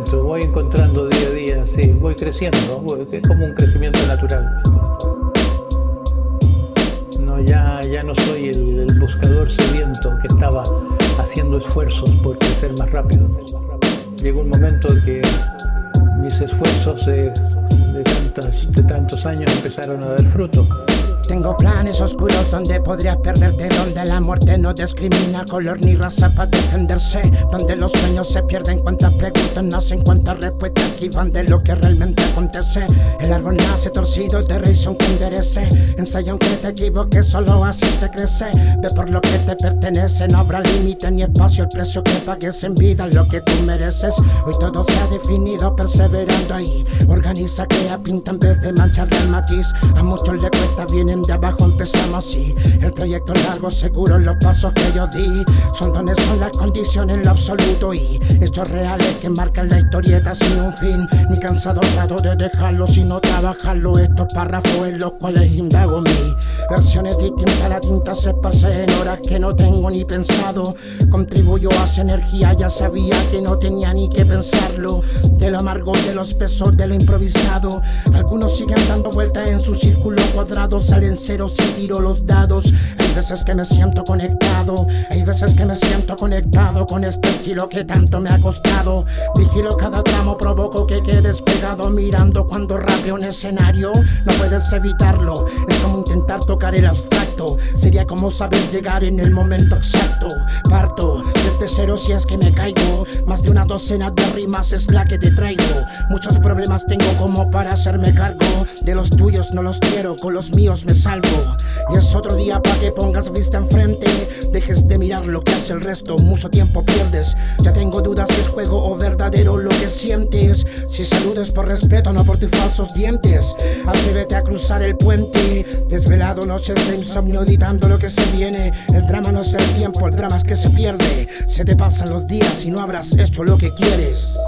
exacto, voy encontrando día a día, sí, voy creciendo, es como un crecimiento natural. No, ya no soy el buscador sediento que estaba haciendo esfuerzos por crecer más rápido. Llegó un momento en que mis esfuerzos de tantos años empezaron a dar fruto. Tengo planes oscuros donde podrías perderte, donde la muerte no discrimina color ni raza para defenderse, donde los sueños se pierden, cuantas preguntas nacen, cuantas respuestas esquivan de lo que realmente acontece. El árbol nace torcido, de razón que enderece, ensaya aunque te equivoques, solo así se crece. Ve por lo que te pertenece, no habrá límite ni espacio, el precio que pagues en vida es lo que tú mereces. Hoy todo se ha definido perseverando ahí, organiza, crea, pinta en vez de mancharle el matiz. A muchos le cuesta, vienen de abajo, empezamos así. El trayecto largo, seguro los pasos que yo di. Son donde son las condiciones en lo absoluto y hechos reales que marcan la historieta sin un fin. Ni cansado de dejarlo, sino trabajarlo. Estos párrafos en los cuales indago mi versiones distintas, la tinta se esparce en horas que no tengo ni pensado. Contribuyó a esa energía, ya sabía que no tenía ni que pensarlo. De lo amargo, de los pesos, de lo improvisado. Algunos siguen dando vueltas en su círculo cuadrado, salen ceros y tiro los dados. Hay veces que me siento conectado, hay veces que me siento conectado con este estilo que tanto me ha costado. Vigilo cada tramo, provoco que quedes pegado mirando cuando rapeo un escenario. No puedes evitarlo, es como intentar tocar el abstracto. Sería como saber llegar en el momento exacto. Parto desde cero si es que me caigo. Más de una docena de rimas es la que te traigo. Muchos problemas tengo como para hacerme cargo. De los tuyos no los quiero, con los míos me salvo. Y es otro día para que pongas vista enfrente. Dejes de mirar lo que hace el resto, mucho tiempo pierdes. Ya tengo dudas si es juego o verdadero lo que sientes. Si saludes por respeto, no por tus falsos dientes. Atrévete a cruzar el puente. Desvelado, noches de insomnio, editando lo que se viene. El drama no es el tiempo, el drama es que se pierde. Se te pasan los días y no habrás hecho lo que quieres.